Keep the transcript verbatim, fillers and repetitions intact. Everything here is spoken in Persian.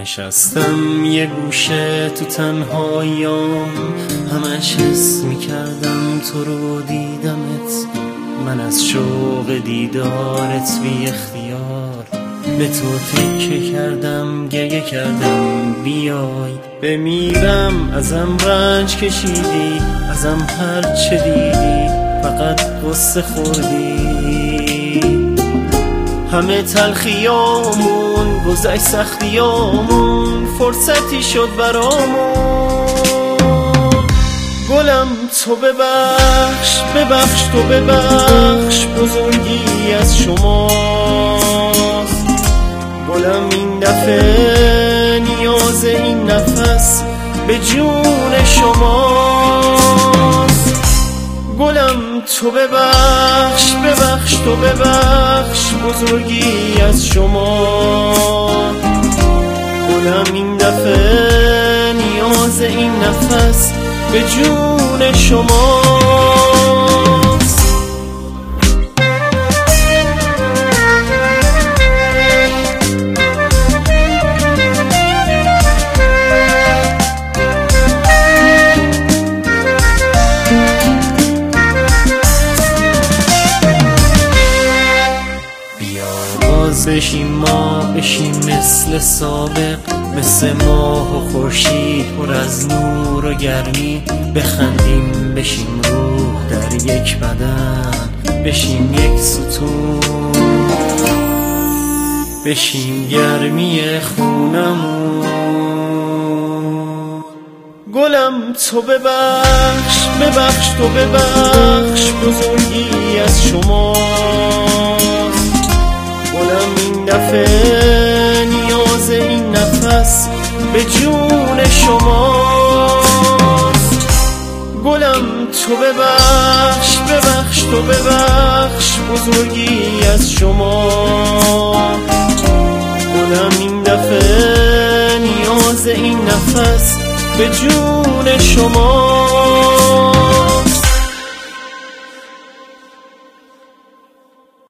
نشستم یه گوشه تو تنهاییام، همش حس میکردم تو رو دیدمت. من از شوق دیدارت بی اختیار به تو تکه کردم، گریه کردم بیای بمیرم. ازم رنج کشیدی، ازم هر چه دیدی فقط قصه خوردی. همه تلخیامون گذشت، سختیامون فرصتی شد برامون. گلم تو ببخش، ببخش تو ببخش، بزرگی از شماست. گلم این دفعه نیاز این نفس به جون شماست. گلم تو ببخش، ببخش تو ببخش، بزرگی از شما. گلم این دفعه نیاز این نفس به جون شماست. بشیم ما، بشیم مثل سابق، مثل ماه و خورشید پر از نور و گرمی. بخندیم بشیم روح در یک بدن، بشیم یک ستون، بشیم گرمی خونمون. گلم تو ببخش، ببخش تو ببخش، بزرگی از شما. گلم این دفعه نیاز این نفس به جون شماست. گلم تو ببخش، ببخش تو ببخش، بزرگی از شما. گلم این دفعه نیاز این نفس به جون شما.